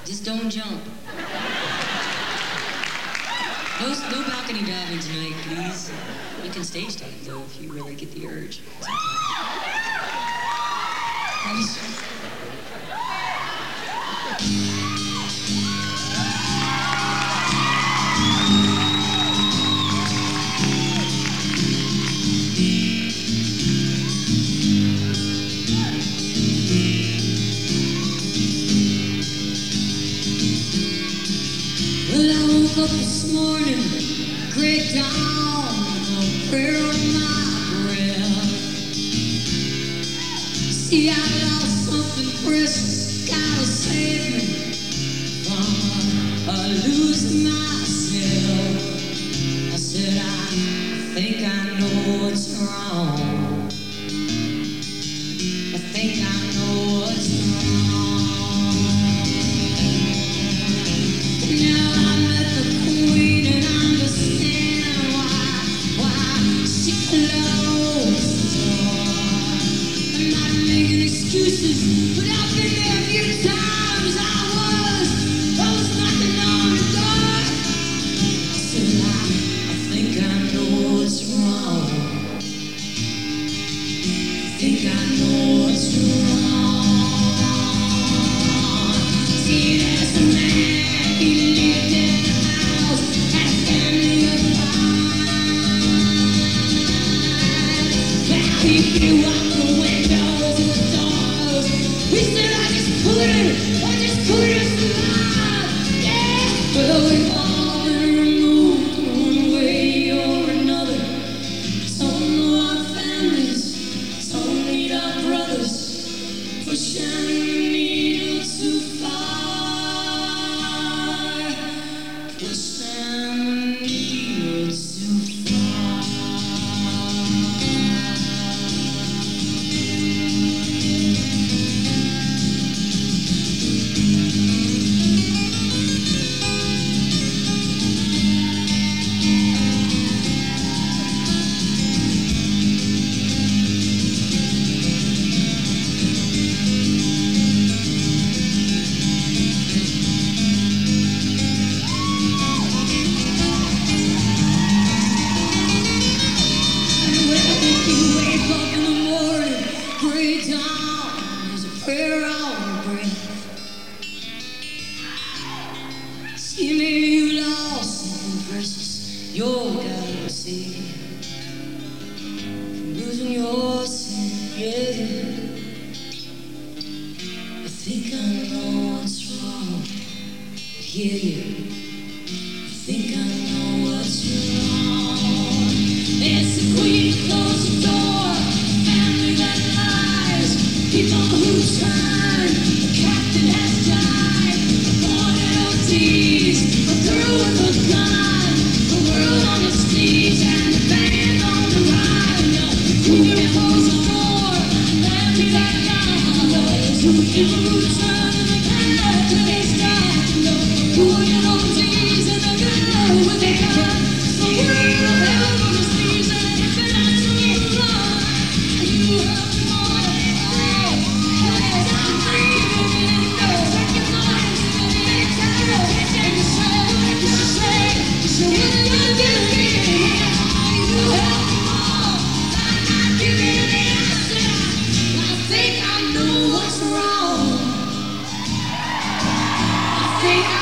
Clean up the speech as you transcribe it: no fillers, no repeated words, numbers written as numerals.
Just don't jump. No balcony diving tonight, please. You can stage dive, though, if you really get the urge. Well, I woke up this morning, great dawn, a prayer on my breath. See, I lost something precious, gotta save me from losing myself. I said, I think I know what's wrong. I think I know what's wrong. Now I met the queen and understand why she closed the door. I'm not making excuses, but I've been there a few times. I was knocking on the door. I said, I think I know what's wrong. I think I know what's wrong. See, there's a man, he lived in the house, had a family of five. Now he blew out the windows and the doors. He said, I just couldn't survive. Yeah, well, we've all been removed one way or another. Some know our families, some need our brothers, pushing the needle too far, pushing the needle too far. You wake up in the morning, great dawn, there's a prayer on your breath. See, maybe you lost something precious, you're gotta see. Losing your sin, yeah. I think I know what's wrong, I hear you. I think I know what's wrong. It's the queen who closed the door, family that lies, people who turn, the captain has died, a boy in OTs, a girl with a gun, the world on its knees, and the band on the ride. No, who can close the door, family that lies, who can return to the captain has died. No, who can OTs and the girl with a gun, the world on its knees. I think